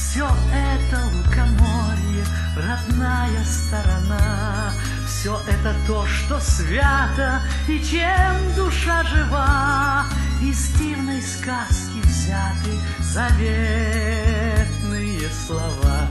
Все это лукоморье, родная сторона. Все это то, что свято и чем душа жива. Из дивной сказки взяты заветные слова.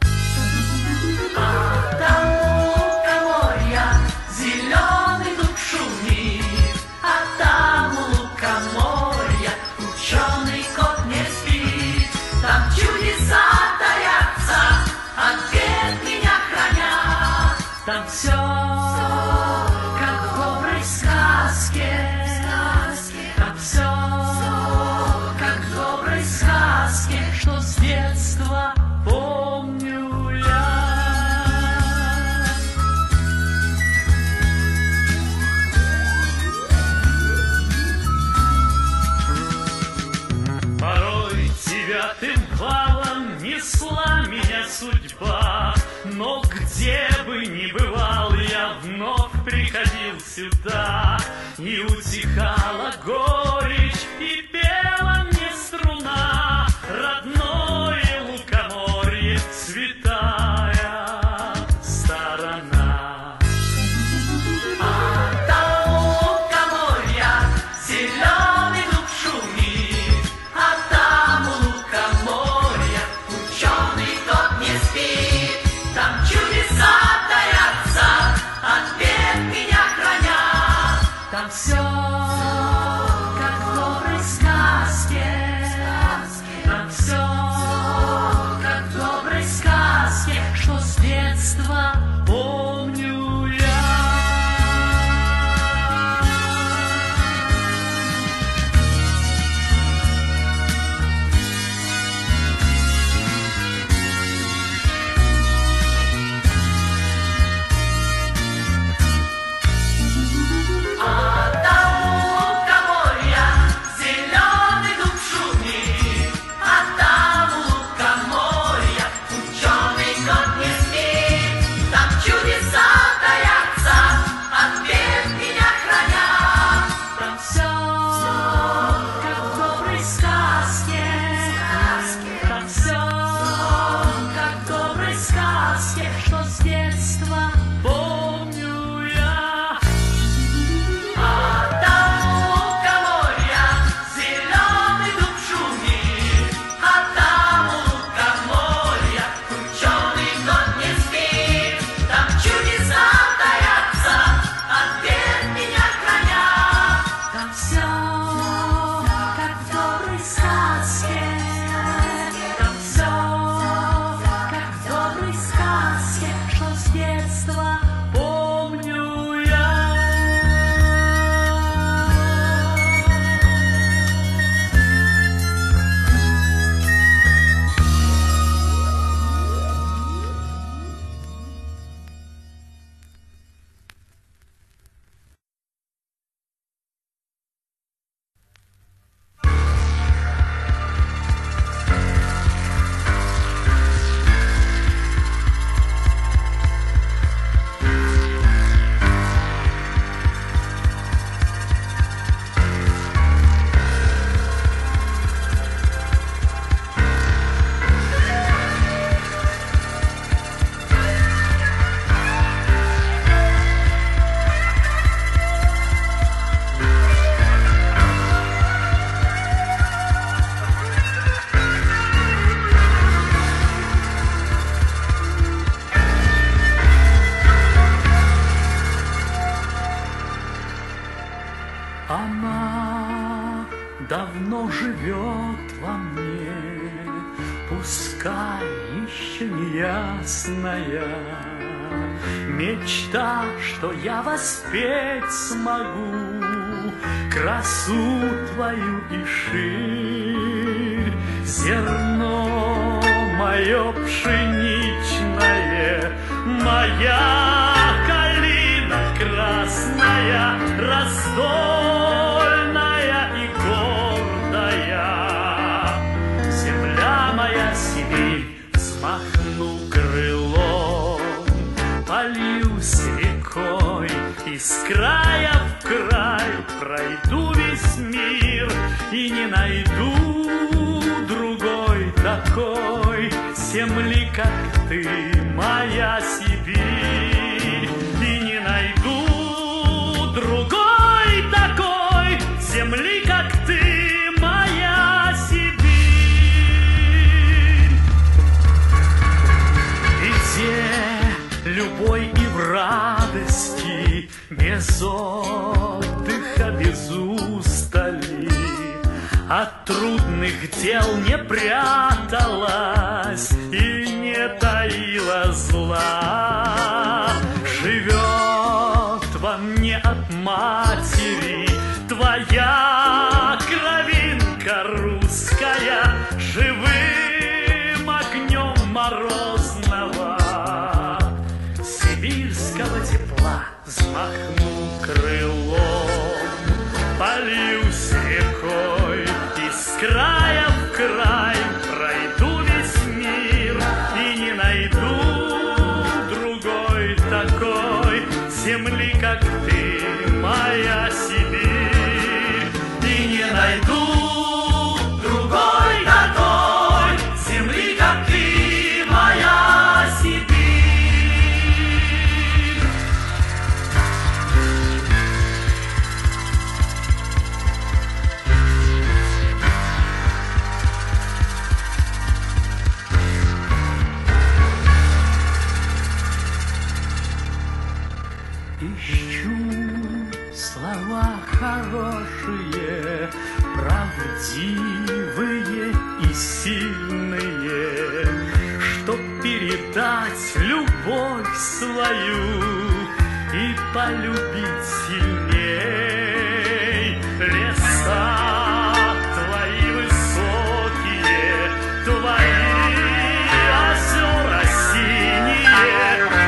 А там у лукоморья зеленый дуб шумит, а там у лукоморья ученый кот не спит. Там чудеса таятся, от бед меня хранят. Там все как в доброй сказке. Там все как в доброй сказке, что с детства помню я. Порой девятым валом несла меня судьба, но где бы ни бывал, я вновь приходил сюда. И утихала горечь, и пела мне струна. Родное лукоморье, святая сторона. А там у лукоморья зеленый дуб шумит, а там у лукоморья ученый кот не спит. Там чудеса таятся, от бед меня хранят. Там все как в доброй сказке. Там все как в доброй сказке, что с детства помню я. А там у лукоморья зеленый дуб шумит, а там у лукоморья ученый кот не спит. Там чудеса таятся, от бед меня хранят. Там все как в доброй сказке. Там все как в доброй сказке, что с детства помню я. А там у лукоморья зеленый дуб шумит, а там у лукоморья ученый кот не спит. Там чудеса таятся, от бед меня хранят. Там все как в доброй сказке. Там все как в доброй сказке, что с детства помню я. Она давно живет во мне, пускай еще не ясная. Мечта, что я воспеть смогу красу твою и ширь. Зерно мое пшеничное, моя калина красная, раздольная и гордая. Земля моя Сибирь, взмахну крылом, польюсь рекой, из края в край пройду весь мир и не найду другой такой земли, как ты, моя Сибирь. И не найду другой такой земли, как ты, моя Сибирь. И где любой и в радости, без отдыха, без устали, от трудных дел не пряталась и не таила зла. Живет во мне от матери твоя кровинка русская, живым огнем морозного сибирского тепла взмахну крылом, польюсь рекой и с края в край пройду весь мир и не найду другой такой земли, как ты, моя Сибирь. И не найду другой такой земли, как ты, моя Сибирь. Ищу слова хорошие, правдивые и сильные, чтоб передать любовь свою и полюбить сильней. Леса твои высокие, твои озера синие и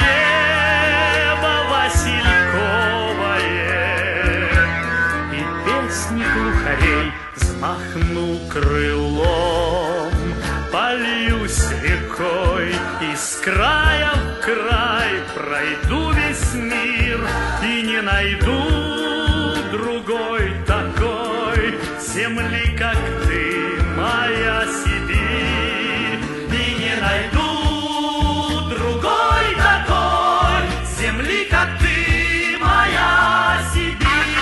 глухарей взмахну крылом, польюсь рекой и с края в край пройду весь мир и не найду другой такой земли, как ты, моя Сибирь. И не найду другой такой земли, как ты, моя Сибирь.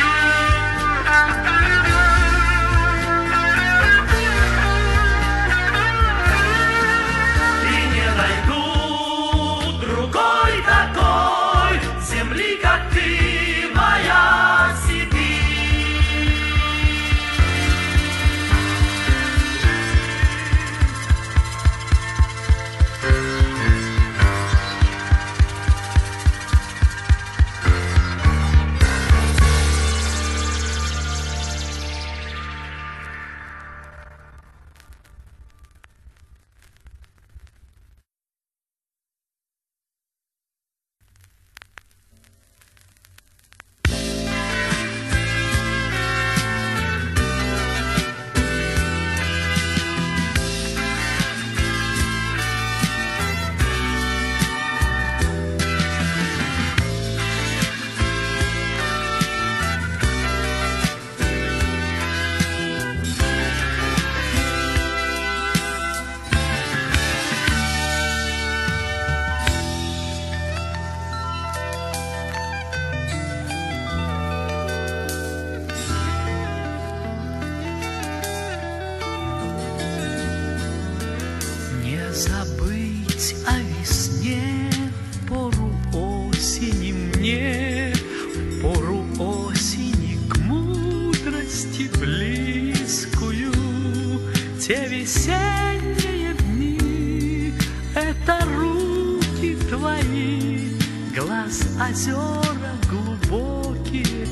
Забыть о весне в пору осени мне, в пору осени к мудрости близкую. Те весенние дни — это руки твои, глаз озера глубокие,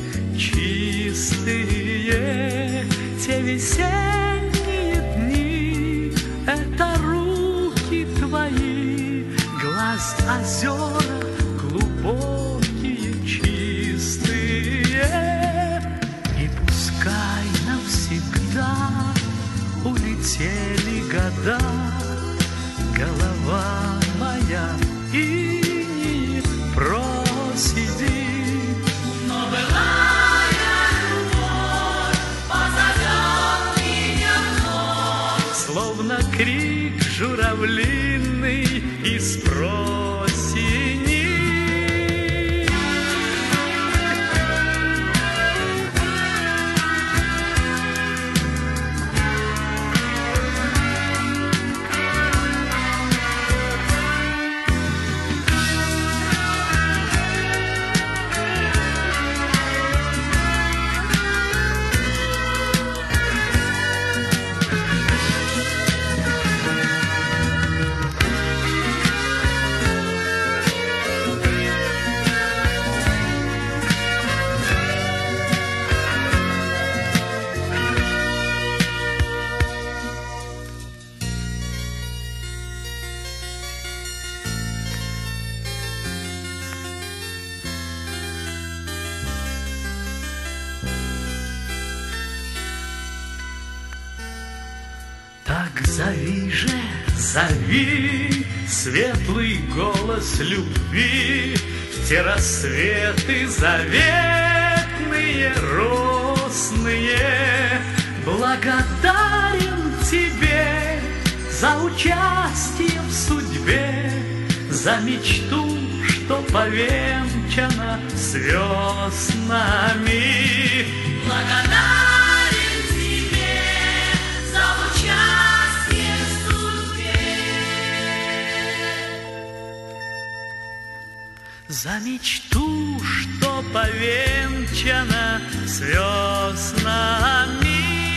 чистые. Те весенние дни — это руки твои, глаз озера глубокие, чистые. И пускай навсегда улетели года, голова моя и просидит. Но былая любовь позовет меня вновь, словно крик журавлиный из просени. Так зови же, зови, светлый голос любви, в те рассветы заветные, росные. Благодарен тебе за участие в судьбе, за мечту, что повенчана с веснами. Благодарен тебе за участие в судьбе, за мечту, что повенчана с веснами.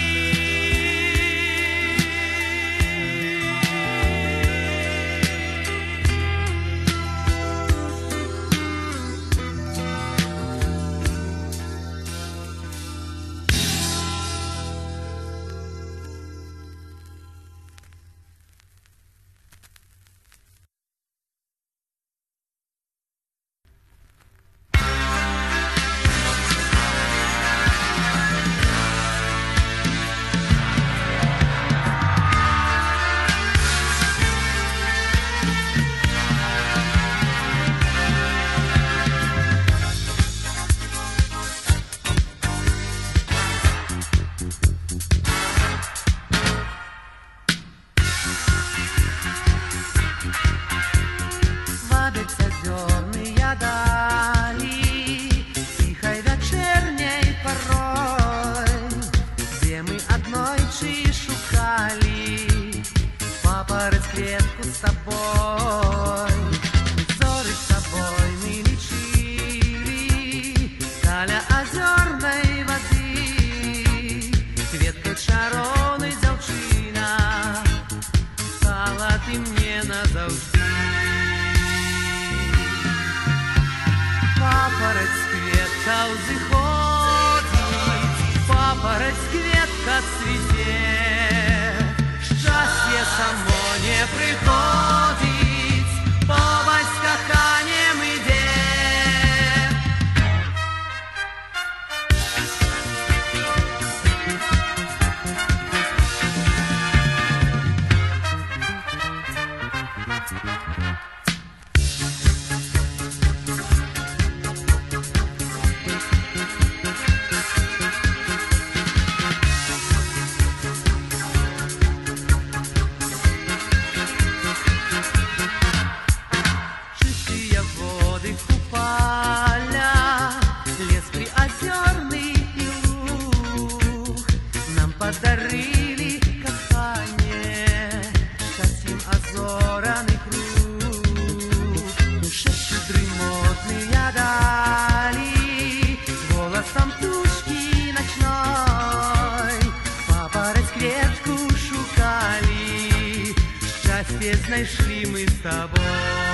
Знайшли ми з тобою.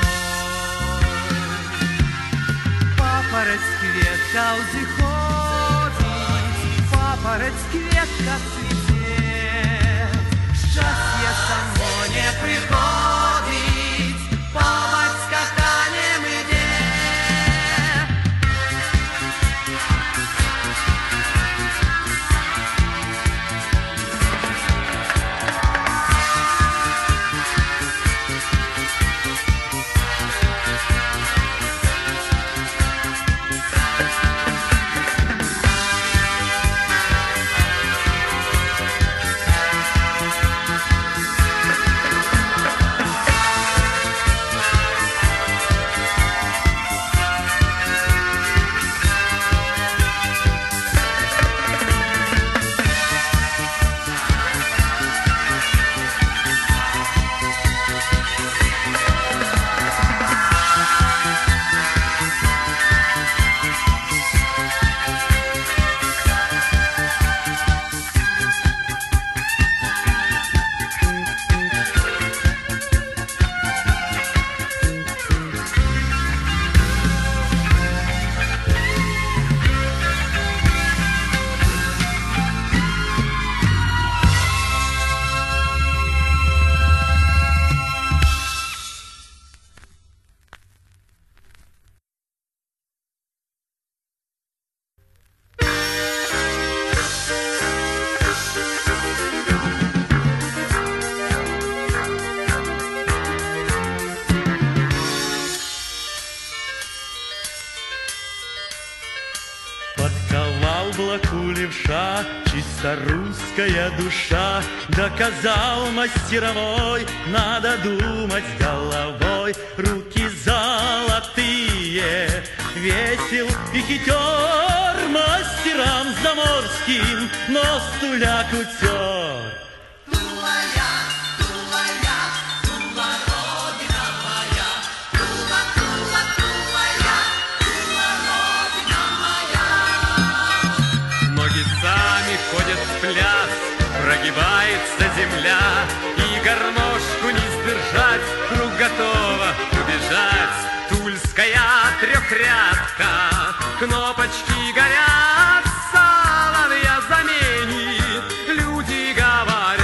Папорець кветка узыходить, папорець кветка цвіте, щастя само не приходить, по батькам іде. облаку левша, чисто русская душа. Доказал мастеровой, надо думать головой. Руки золотые, весел и хитер, мастерам заморским нос туляк утер. Ходят в пляс, прогибается земля, и гармошку не сдержать, круг готова убежать. Тульская трехрядка, кнопочки горят, соловья заменит, люди говорят.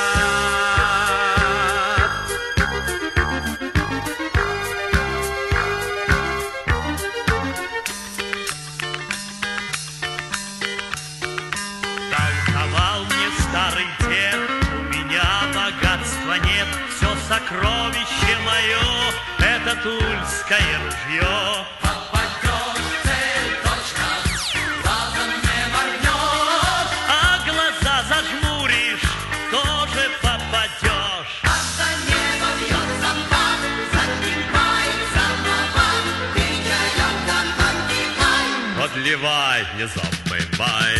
Старый дед, у меня богатства нет, все сокровище мое — это тульское ружье. Попадешь в цель, точно, глазом не моргнешь, А глаза зажмуришь, тоже попадешь. а за небо бьется пар, загибается набат, ты яйца поднимай, Подливай, не забывай.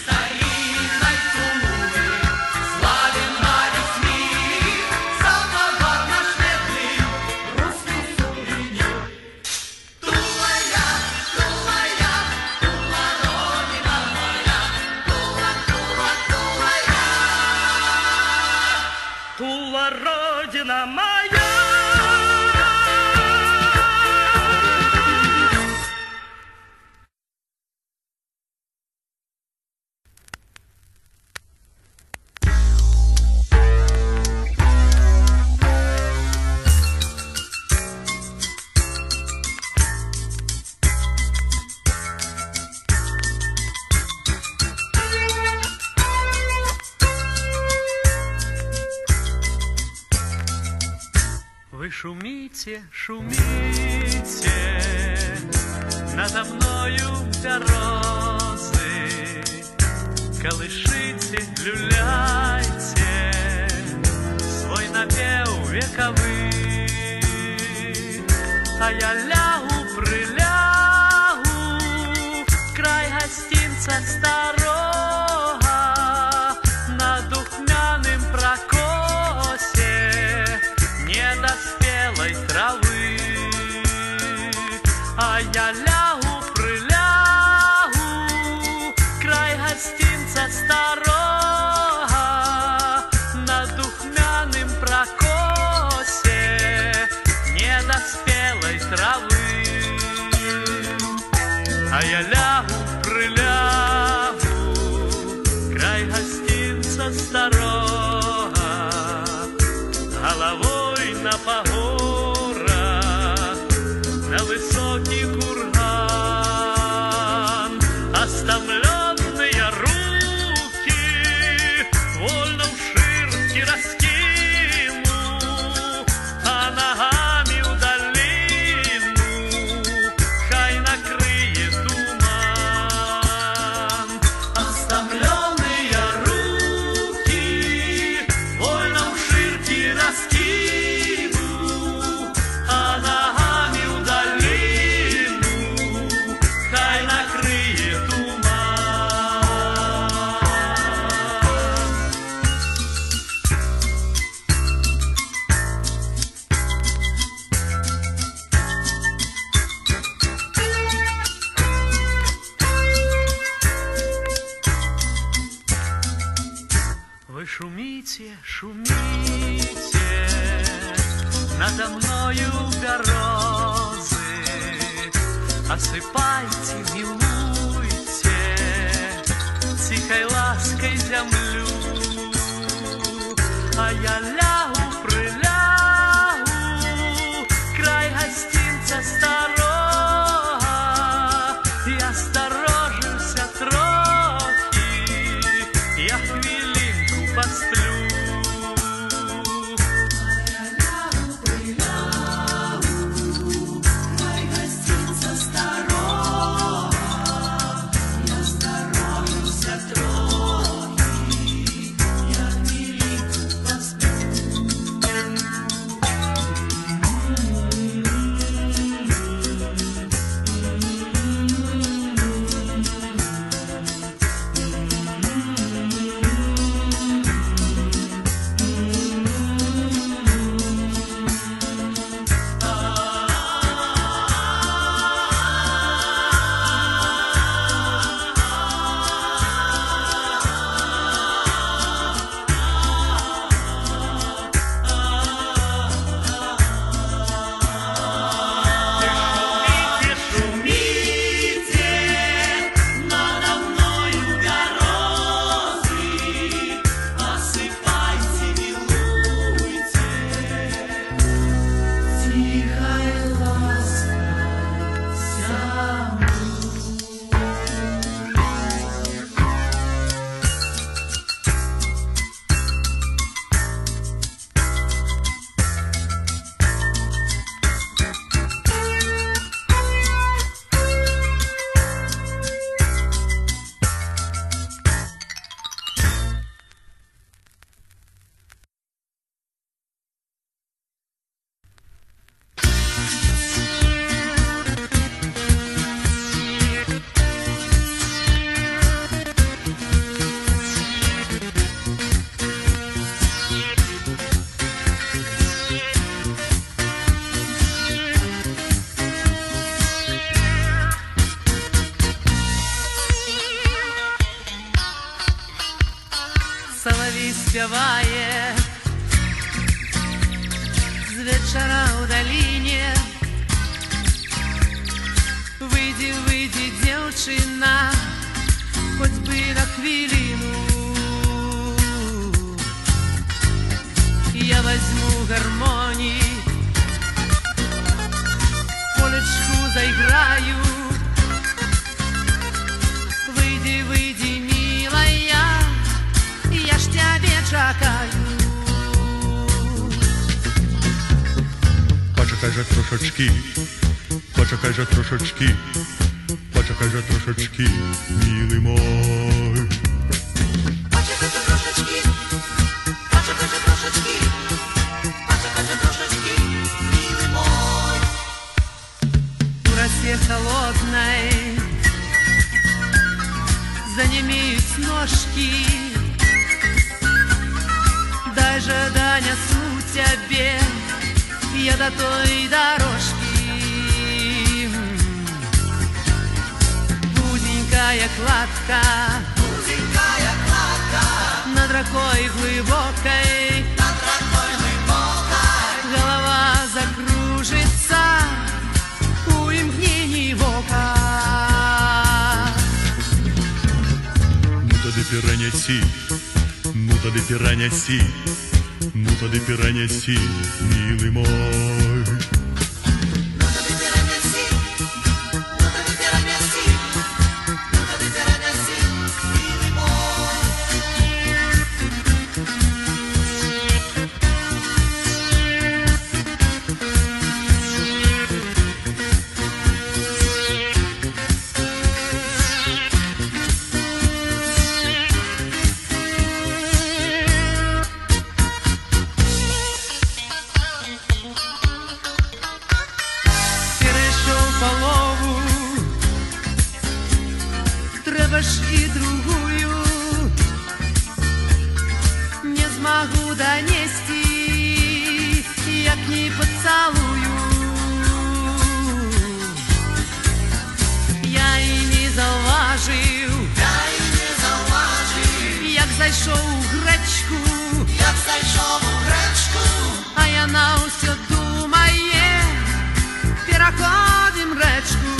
Тула, родина моя. Вы шумите, шумите, надо мною березы, колышите, люляйте свой напев вековый, а я лягу, прилягу, край гостинца старого, на духмяным прокосе недоспелой травы, а я лягу, прилягу, край гостинца старого, на духмяным прокосе недоспелой травы, а я лягу, прилягу, край гостинца старого, головой на погорах, на высокий курган, оставленные руки вольно в ширке раскину, а ногами в долину хай накрыет туман. Оставленные руки вольно в ширке раскину, а ногами в долину хай накрыет туман. Вы шумите, шумите, надо мною березы, осыпайте, милуйте, тихой лаской землю, а я лягу, прилягу, край гостинца старого, и осторожуся трохи, я хвилинку посплю. спеває з вечора у долині. Выйди, выйди, девчина, хоть бы на хвилину. Я возьму гармонии, полечку заиграю. Выйди, выйди, милая, я ж тебе чекаю. Почекай же трошечки, почекай же трошечки, почекай же трошечки, милый мой. Почекай же трошечки, почекай же трошечки, почекай же трошечки, милый мой. В росе холодной занемеют ножки. Дай же донесу тебе я до той дорожки. Узенькая кладка, Узенькая кладка, над рекой глубокой, над рекой глубокой. голова закружится у имгнений вока. Ну тоді перенеси, ну тоді перенеси, ну тоді перенеси, милый мой. Ну тоді перенеси, ну тоді перенеси, ну тоді перенеси, милый мой. Перейшов полову, треба ж і другую. Не змогу донести, як не поцелую. Я і не зауважив, Я і не зауважив, як зайшов у гречку, як зайшов у гречку. а я на все думає, переходим речку.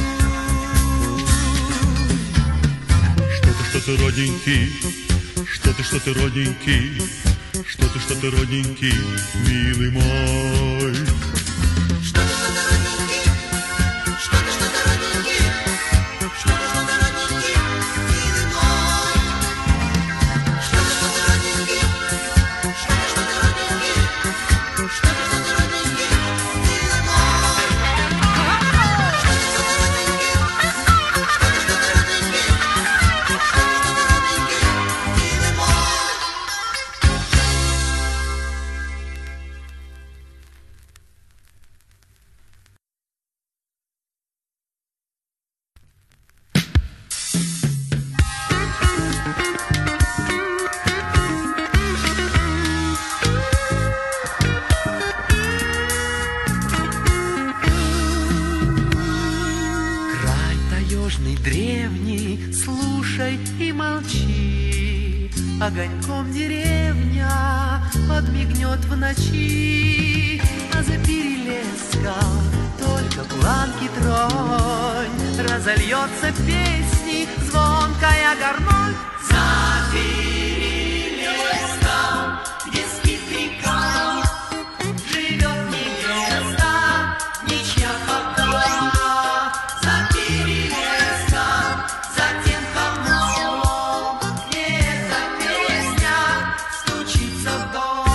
Что ты, родненький, что ты, родненький, что ты, родненький, милый мой. Что ты, родненький, что ты, родненький, что ты, родненький, милый мой. Что ты, родненький, что ты, родненький, что ты, родненький, милый мой. Что ты, родненький, что ты, родненький, что ты, родненький, милый мой. Край таежный, древний, слушай и молчи. Огоньком деревня подмигнет в ночи, а за перелеском только планки тронь. Разольется песни звонкая гармонь. За перелеском, где спит река, живет невеста, ничья пока. За перелеском, за тем холмом, где эта песня стучится в дом.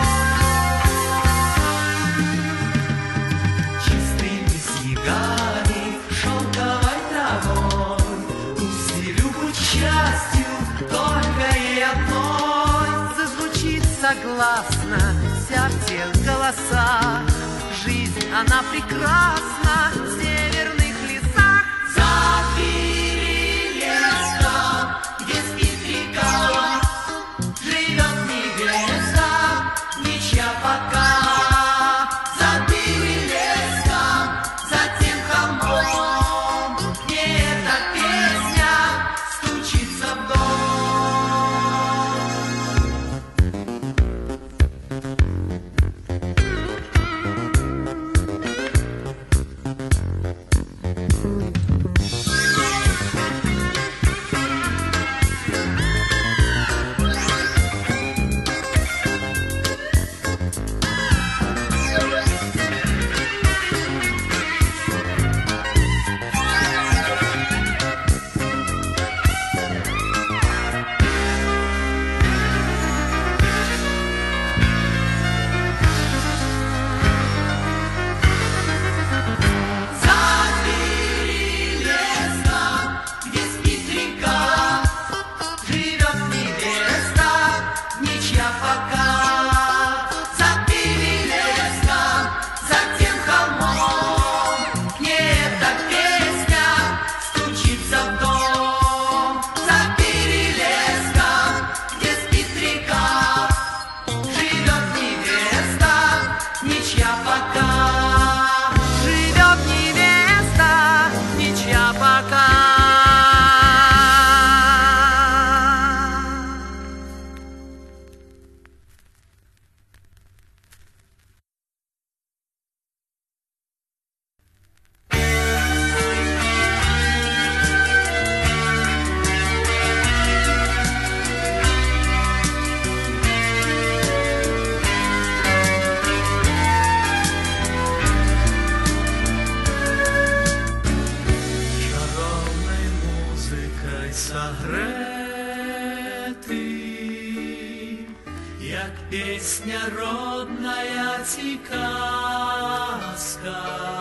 Чистыми снегами, шелковой травой, устелю путь счастью только и одной. Зазвучит согласно вся в тех голосах. Жизнь, она прекрасна в северных лесах. За перелеском, где спит река, живет невеста, ничья пока. За перелеском, за тем холмом, где эта песня стучится в дом. святі казка,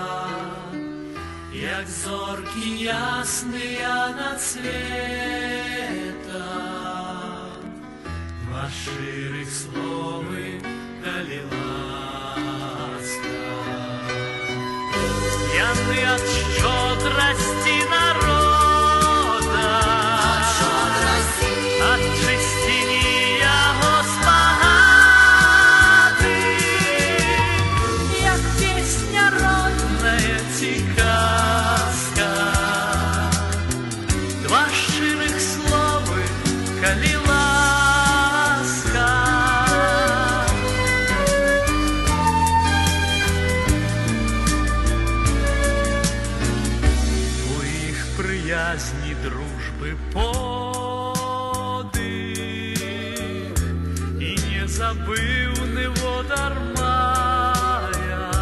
як зорки ясния над света, два ширых словы, коли ласка. Яны от щедрости народа, от чистиния Господи, як песня родная казка, два ширых словы, коли ласка. У их приязни дружбы подих, и не забыл его дармая,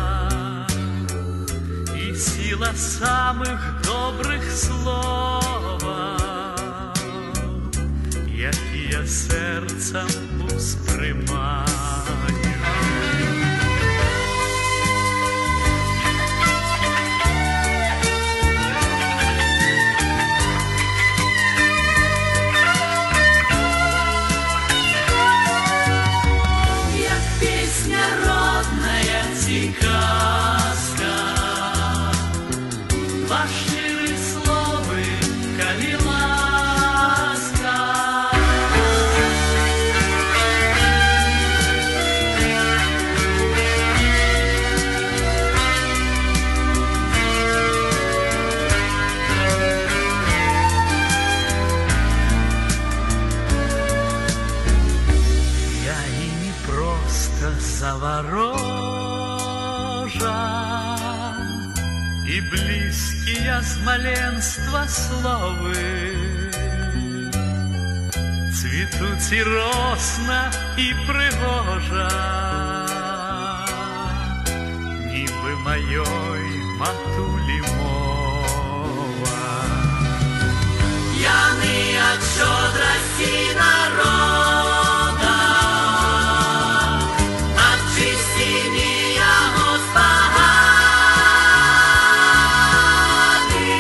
и сила самых добрых слова, якія серцем усприймаю. як песня родная казка, Два ширых словы, коли ласка. Я и не просто заворожен, и близкие с маленства словы цветут и росно, и пригожа, ніби моей матулі мова. яны от щедрости народа, от чистиния Господи,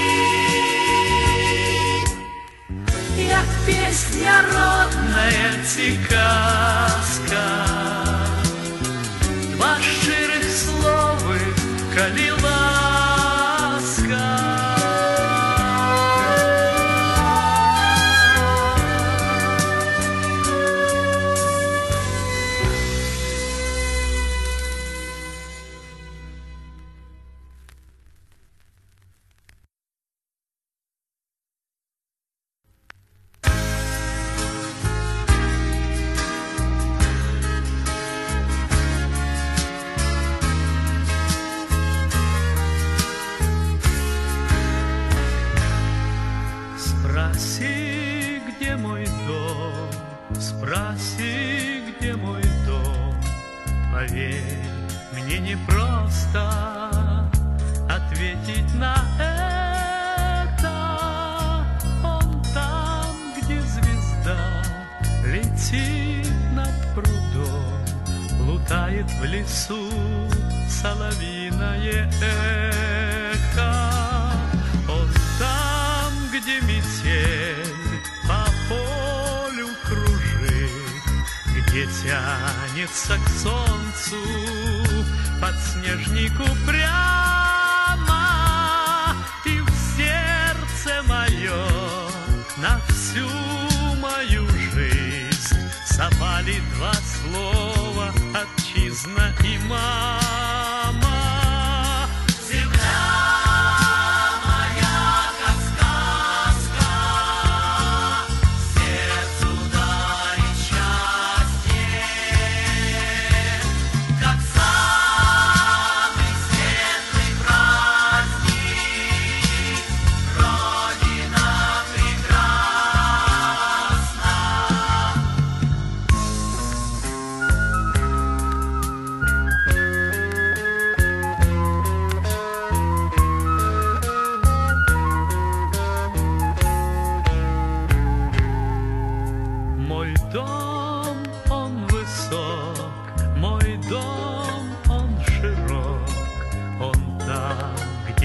як песня родная Казка, два ширых словы, коли ласка. Спроси, где мой дом, спроси, где мой дом. Поверь, мне непросто ответить на это. Он там, где звезда летит над прудом, плутает в лесу соловьиное эхо. Он там, где метель по полю кружит, где тянется к солнцу подснежнику прямо, и в сердце мое на всю мою жизнь совпали два слова: отчизна и мама.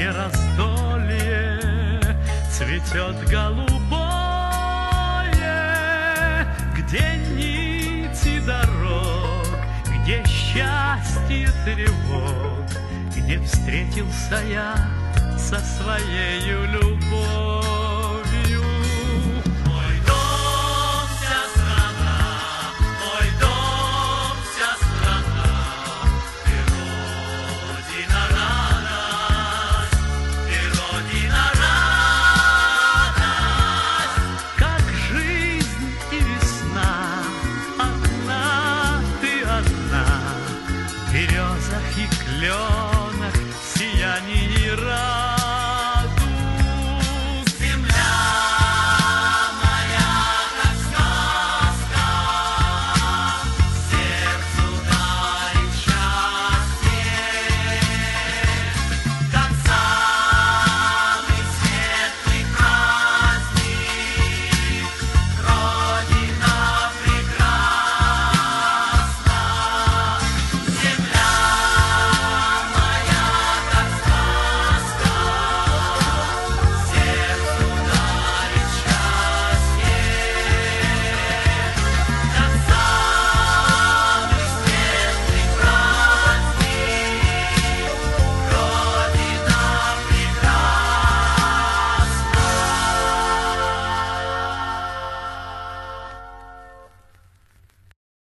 где раздолье цветет голубое, где нити дорог, где счастье тревог, где встретился я со своею любовью. Мой дом, вся страна, мой дом, вся страна, ты родина радость, ты родина радость. Как жизнь и весна, одна ты одна, в березах и кленах сияние рая.